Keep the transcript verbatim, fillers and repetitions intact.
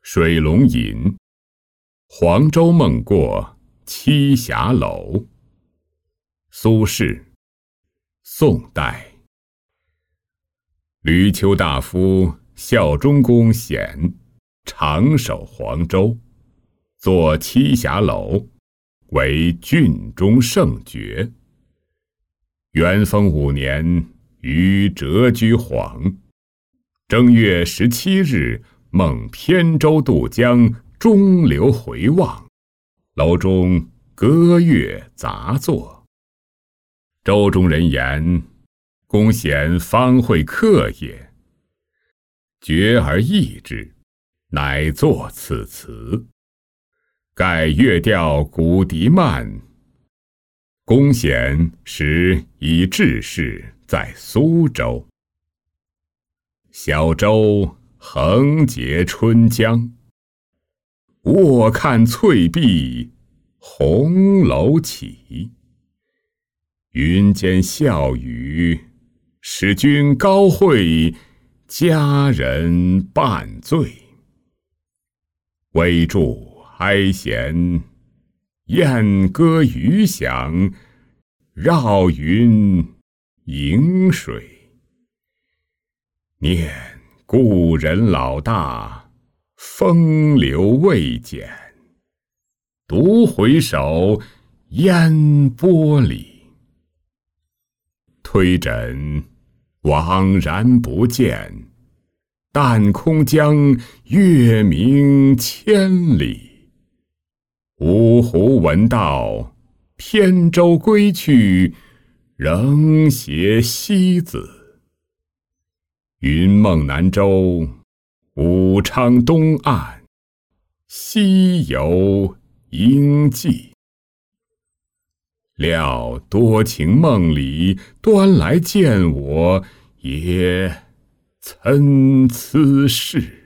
水龙吟，黄州梦过栖霞楼。苏轼，宋代。闾丘大夫孝忠公显常守黄州，作栖霞楼，为郡中圣爵。元丰五年，于谪居黄。正月十七日，梦扁舟渡江，中流回望，楼中歌乐杂作。舟中人言，公显方会客也，觉而异之，乃作此词。盖乐调古笛慢。公显时已致仕在苏州。小舟横截春江，卧看翠壁红楼起。云间笑语，使君高会，佳人半醉。微柱哀弦，燕歌余响，绕云迎水。念故人老大，风流未减。独回首，烟波里。推枕惘然不见，但空江月明千里。芜湖闻道，扁舟归去，仍携西子。云梦南州，武昌东岸，西游应记。料多情梦里，端来见我，也参差是。